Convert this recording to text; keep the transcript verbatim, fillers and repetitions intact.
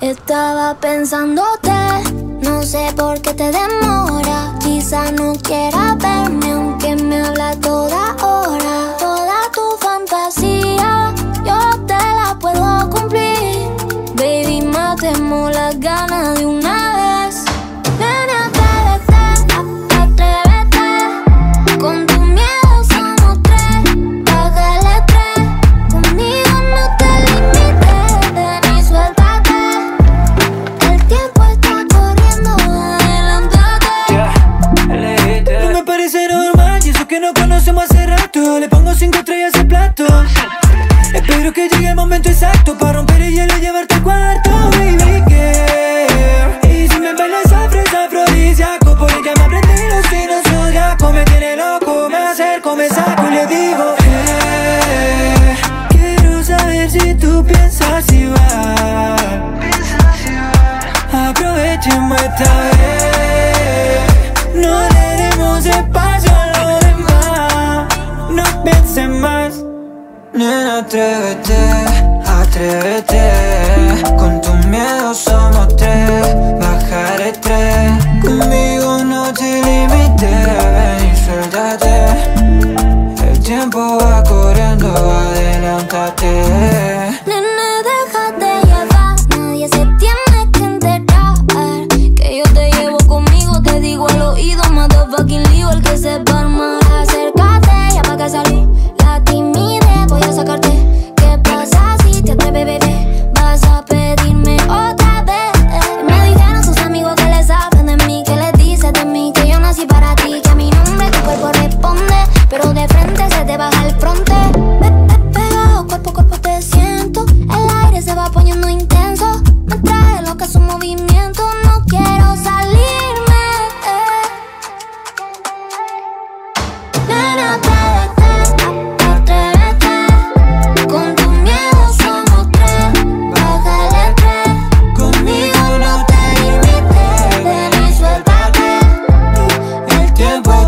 Estaba pensándote, no sé por qué te demora. Quizá no quiera verme, aunque me habla toda hora. Toda tu fantasía, yo te la puedo cumplir. Baby, matemos las ganas de una vez. Nene, atrévete, atrévete. Con tu miedo somos tres, baja el estrés. Conmigo no te limites, ven y suéltate. El tiempo está corriendo, adelántate. Yeah, no me parece normal, y eso que no conocemos hace rato. Le pongo cinco estrellas al plato. Espero que llegue el momento exacto para romper el hielo y llevarte al cuarto, baby girl. Y si me bailas afro, afrodisíaco, por ella me aprendí los signos zodiacos. Me tiene loco, me acerco, me saco y le digo hey, quiero saber si tú piensas igual. Aprovechemos esta vez, no le demos espacio a lo demás. No pienses más. Nena, atrévete, atrévete. Con tu miedo somos tres, bajar estrés. Conmigo no te limites, ven y suéltate. El tiempo va corriendo, adelántate. Nene, déjate llevar, nadie se tiene que enterar. Que yo te llevo conmigo, te digo al oído, motherfucking lío, el que se va a armar. Acércate, ya pa' que salí la timidez, voy a sacarte. ¿Qué pasa si te atreves, bebé? Vas a pedirme otra vez. Me dijeron sus amigos que les saben de mí, que les dice de mí, que yo nací para ti, que a mi nombre tu cuerpo responde, pero de frente se te baja el fronte. Pe- pe- Pegado, cuerpo a cuerpo te siento, el aire se va poniendo intenso. Me trae lo que es un movimiento, no quiero salirme. Nena, atrévete, atrévete. Con tu miedo somos tres, baja el estrés. Conmigo no te limites, ven y suéltate. El tiempo